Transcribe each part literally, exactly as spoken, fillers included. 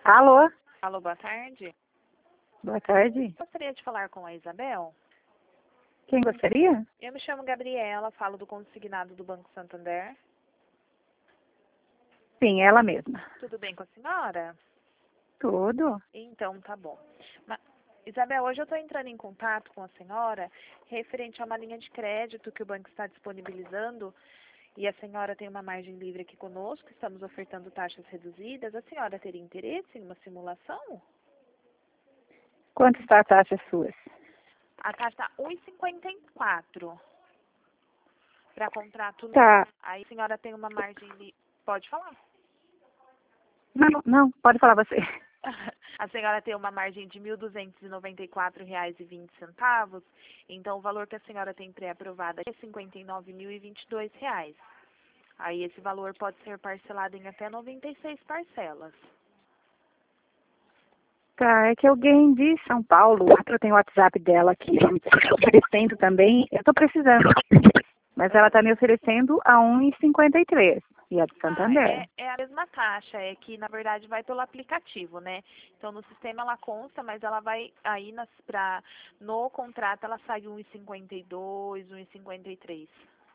Alô, Alô, boa tarde. boa tarde. Gostaria de falar com a Isabel. Quem gostaria? Eu me chamo Gabriela, falo do consignado do Banco Santander. Sim, ela mesma. Tudo bem com a senhora? Tudo? Então, tá bom. Ma- Isabel, hoje eu estou entrando em contato com a senhora referente a uma linha de crédito que o banco está disponibilizando e a senhora tem uma margem livre aqui conosco, estamos ofertando taxas reduzidas. A senhora teria interesse em uma simulação? Quanto está a taxa suas? A taxa está um vírgula cinquenta e quatro para contrato novo. Tá. Aí a senhora tem uma margem livre. Pode falar. Não, não, pode falar você. A senhora tem uma margem de mil duzentos e noventa e quatro reais e vinte centavos, então o valor que a senhora tem pré-aprovado é cinquenta e nove mil e vinte e dois reais. Aí esse valor pode ser parcelado em até noventa e seis parcelas. Tá, é que alguém de São Paulo, eu tenho o WhatsApp dela aqui, oferecendo também, eu tô precisando, mas ela tá me oferecendo a um vírgula cinquenta e três, e a de Ah, Santander. é, é a mesma taxa, é que na verdade vai pelo aplicativo, né? Então no sistema ela consta, mas ela vai aí nas, pra, no contrato ela sai um vírgula cinquenta e dois, um vírgula cinquenta e três.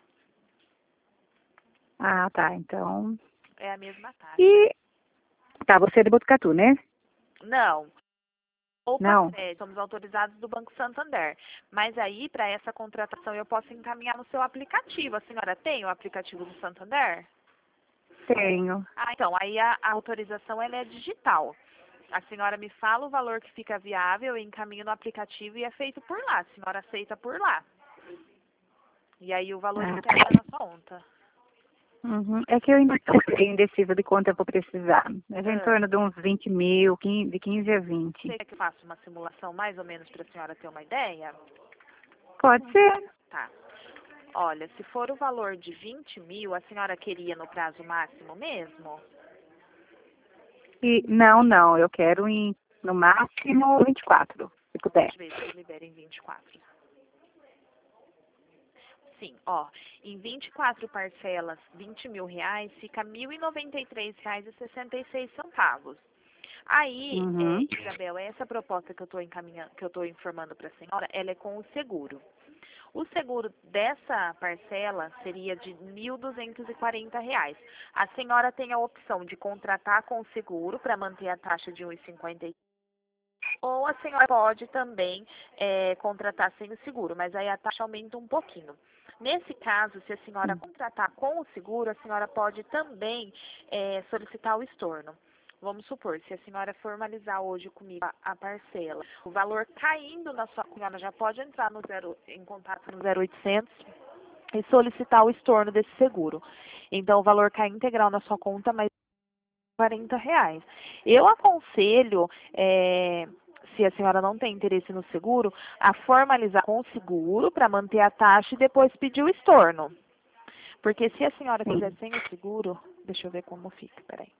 Ah, tá, então... É a mesma taxa. E... Tá, você é de Botucatu, né? Não. Opa, Não? é, somos autorizados do Banco Santander. Mas aí, para essa contratação, eu posso encaminhar no seu aplicativo. A senhora tem o aplicativo do Santander? Tenho. Ah, então, aí a, a autorização ela é digital. A senhora me fala o valor que fica viável, eu encaminho no aplicativo e é feito por lá. A senhora aceita por lá. E aí o valor Ah, ficaria na sua conta. Uhum. É que eu ainda estou indecisa de quanto eu vou precisar. Mas é em Ah, torno de uns vinte mil, quinze, de quinze a vinte. você quer que eu faça uma simulação mais ou menos para a senhora ter uma ideia? Pode ser. Tá. Olha, se for o valor de vinte mil, a senhora queria no prazo máximo mesmo? E, não, não, eu quero em, no máximo vinte e quatro, se puder. Deixa eu ver se eu libero em vinte e quatro. Sim, ó, em vinte e quatro parcelas, vinte mil reais, fica mil e noventa e três reais e sessenta e seis centavos. Aí, Uhum. é, Isabel, essa proposta que eu estou encaminhando, que eu estou informando para a senhora, ela é com o seguro. O seguro dessa parcela seria de mil duzentos e quarenta reais. A senhora tem a opção de contratar com o seguro para manter a taxa de um vírgula cinquenta e ou a senhora pode também é, contratar sem o seguro, mas aí a taxa aumenta um pouquinho. Nesse caso, se a senhora contratar com o seguro, a senhora pode também é, solicitar o estorno. Vamos supor, se a senhora formalizar hoje comigo a, a parcela, o valor caindo na sua, a senhora já pode entrar no zero, em contato no zero oitocentos e solicitar o estorno desse seguro. Então, o valor cai integral na sua conta, mas quarenta reais. Eu aconselho, é, se a senhora não tem interesse no seguro, a formalizar com o seguro para manter a taxa e depois pedir o estorno. Porque se a senhora quiser sem o seguro, deixa eu ver como fica, peraí.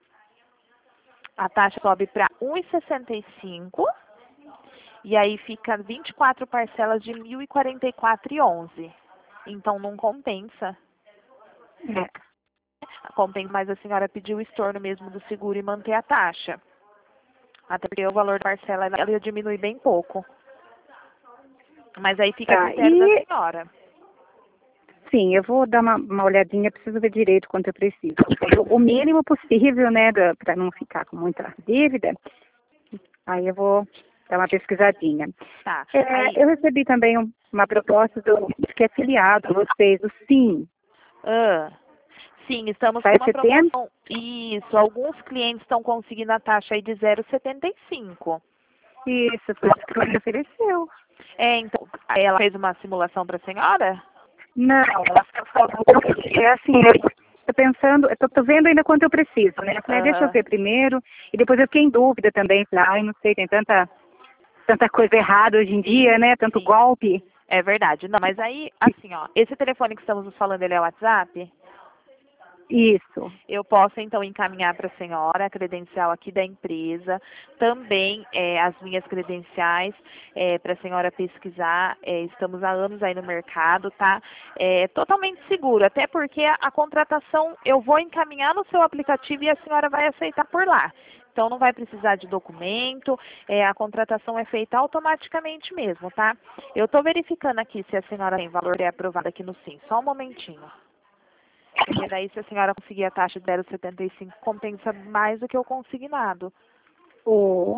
A taxa sobe para um vírgula sessenta e cinco e aí fica vinte e quatro parcelas de mil e quarenta e quatro reais e onze. Então não compensa. É. Compensa mais a senhora pedir o estorno mesmo do seguro e manter a taxa. Até porque o valor da parcela ela diminui bem pouco. Mas aí fica a Tá, critério da e senhora. sim, eu vou dar uma, uma olhadinha, preciso ver direito quanto eu preciso. O mínimo possível, né, para não ficar com muita dívida. Aí eu vou dar uma pesquisadinha. Tá. É, Aí, eu recebi também um- uma proposta do que é filiado a vocês, o Sim. ah, sim, estamos com Sai uma setembro? promoção. Isso, alguns clientes estão conseguindo a taxa aí de zero vírgula setenta e cinco. Isso, foi o que ela me ofereceu. É, então, ela fez uma simulação para a senhora? Não, ela só falou, é assim, eu tô pensando, eu tô, tô vendo ainda quanto eu preciso, né? Eu falei, ah, deixa eu Aham. ver primeiro, e depois eu fiquei em dúvida também, falei, ai, não sei, tem tanta, tanta coisa errada hoje em dia, né? Tanto Sim. golpe. É verdade. Não, mas aí, assim, ó, esse telefone que estamos falando, ele é o WhatsApp? Isso. Eu posso, então, encaminhar para a senhora a credencial aqui da empresa, também é, as minhas credenciais é, para a senhora pesquisar. É, estamos há anos aí no mercado, tá? É totalmente seguro, até porque a, a contratação eu vou encaminhar no seu aplicativo e a senhora vai aceitar por lá. Então, não vai precisar de documento, é, a contratação é feita automaticamente mesmo, tá? Eu estou verificando aqui se a senhora tem valor aprovado aqui no Sim, só um momentinho. Porque daí, se a senhora conseguir a taxa de zero vírgula setenta e cinco, compensa mais do que o consignado. O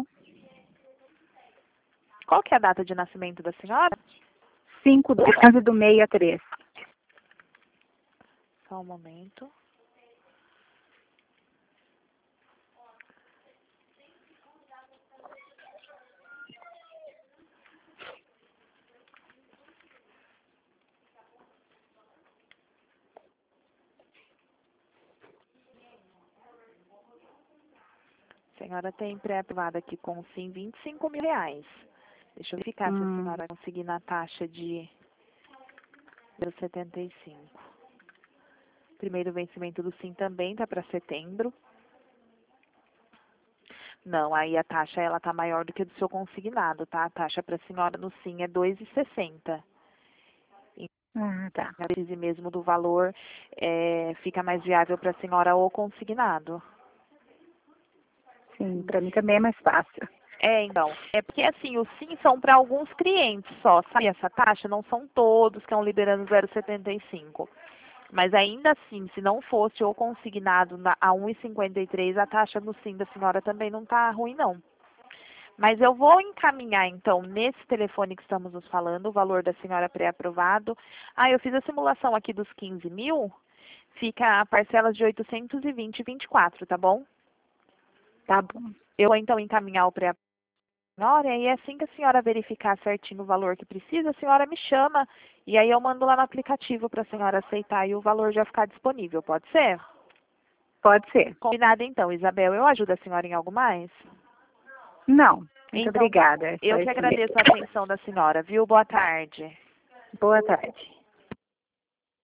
Qual que é a data de nascimento da senhora? cinco do onze do sessenta e três. Só um momento. A senhora tem pré-aprovado aqui com o Sim vinte e cinco mil reais. Deixa eu verificar se a Hum, senhora conseguir na taxa de zero vírgula setenta e cinco. Primeiro vencimento do Sim também está para setembro. Não, aí a taxa ela tá maior do que a do seu consignado, tá? A taxa para a senhora no Sim é dois reais e sessenta centavos. ah, tá. A crise mesmo do valor é, fica mais viável para a senhora o consignado. Sim, para mim também é mais fácil. É, então, é porque assim, os sim são para alguns clientes só, sabe essa taxa? Não são todos que estão liberando zero vírgula setenta e cinco. Mas ainda assim, se não fosse o consignado na, a um real e cinquenta e três, a taxa no sim da senhora também não está ruim, não. Mas eu vou encaminhar, então, nesse telefone que estamos nos falando, o valor da senhora pré-aprovado. Ah, eu fiz a simulação aqui dos quinze mil, fica a parcela de oitocentos e vinte e vinte e quatro, tá bom? Tá bom. Eu vou, então, encaminhar o pré-aprovado. Senhora, e assim que a senhora verificar certinho o valor que precisa, a senhora me chama e aí eu mando lá no aplicativo para a senhora aceitar e o valor já ficar disponível, pode ser? Pode ser. Combinado então, Isabel. Eu ajudo a senhora em algo mais? Não, muito Então tá bom. obrigada. É só Eu que isso mesmo. agradeço a atenção da senhora, viu? Boa tarde. Boa tarde.